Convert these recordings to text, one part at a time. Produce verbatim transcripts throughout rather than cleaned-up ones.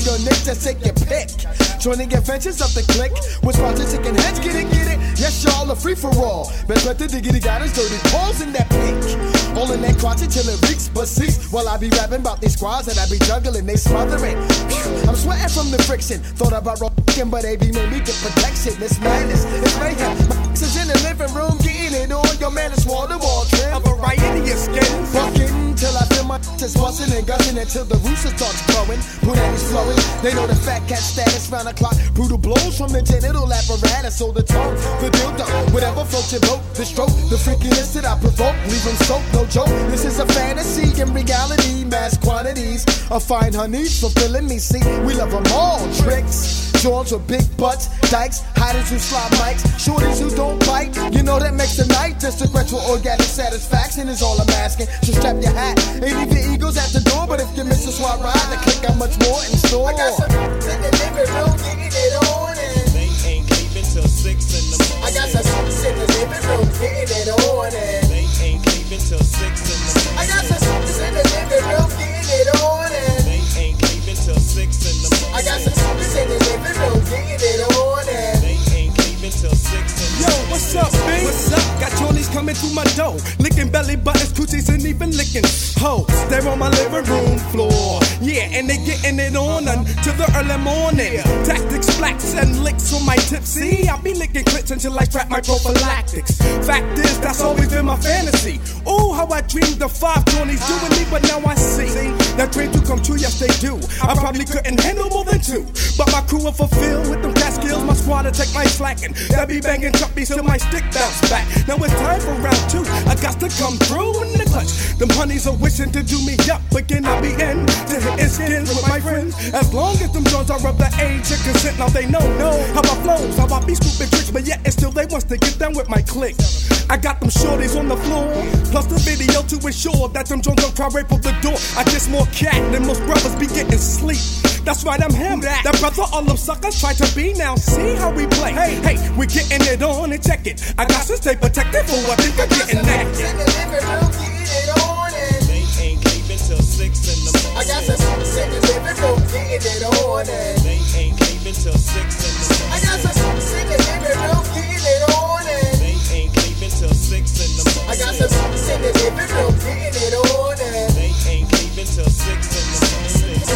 your Nick, just take your pick. Joining adventures of the click. With spots and chicken heads, get it, get it. Yes, y'all, a free for all. Best bet the diggity got his dirty balls in that pink. All in that crotch until it reeks, but cease. While I be rapping about these squads that I be juggling, they smothering. I'm sweating from the friction. Thought about rockin', but they be made me get protection. It's madness, it's mayhem. My is in the living room, getting it on. Your man is wall to wall trim. A variety of skins. Fucking till I feel my just busting and gushing until the rooster starts growing. Punani's flowing. They know the fat cat status round the clock. Brutal blows from the genital apparatus. So the tongue, the dildo, whatever floats your boat. The stroke, the freakiness that I provoke. Leave them soaked, no joke. This is a fantasy in reality. Mass quantities of fine honeys fulfilling me. See, we love them all. Tricks, jaws with big butts, dykes, hiders who slide mics, shorties who don't bite. You know that makes the night. Just a gradual organic satisfaction is all I'm asking. So strap your hat and leave your egos at the door. But if you miss a swap ride, then click how much more in store. I got some in the living room, getting it on and they ain't leaving till six in the morning. I got some in the living room, getting it on and they ain't leaving till six in the morning. I got some in the living room, getting it on and they ain't leaving till six in the morning. I got some in the living room, getting it on and they ain't leaving till six in the Yo, morning. what's up, B? What's up? Got Johnny's coming through my door, licking belly buttons, coochies, and even licking hoes. They're on my living room floor. Yeah, and they getting it on until the early morning. Tactics, flats, and licks on my tipsy. I be licking clits until I strap my prophylactics. Fact is, that's always been my fantasy. Ooh, how I dreamed of five Johnnies doing me, but now I see that dream to come true. Yes, they do. I probably couldn't handle more than two, but my crew will fulfill with them cat skills. My squad to take my slacking. That be banging chuppies till my stick bounce back. Now it's time for round two. I got to come through in the clutch. Them honeys are wishing to do me up again. I'll be in to hitting skins with my friends. As long as them joints are of the age of consent, now they know, know how I flows, how I be stupid tricks, but yet it's still they wants to get down with my clique. I got them shorties on the floor, plus the video to ensure that them joints don't cry rape up the door. I get more cat than most brothers be getting sleep. That's right, I'm him. That brother all them suckers try to be now. See how we play. Hey, hey, we getting it on and check it. I got to stay protected for what think I'm getting naked. in the living room, getting it on and They ain't leaving till six in the morning. I got some in the living room, getting it on and They ain't leaving till six in the morning. I got some in the living room, getting it on and They ain't leaving till six in the morning. I got some in the living room, getting it on and They ain't leaving till six in the morning.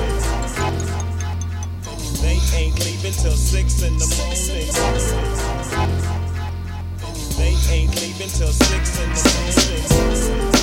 They ain't leaving till six in the morning. They ain't leaving till six in the morning.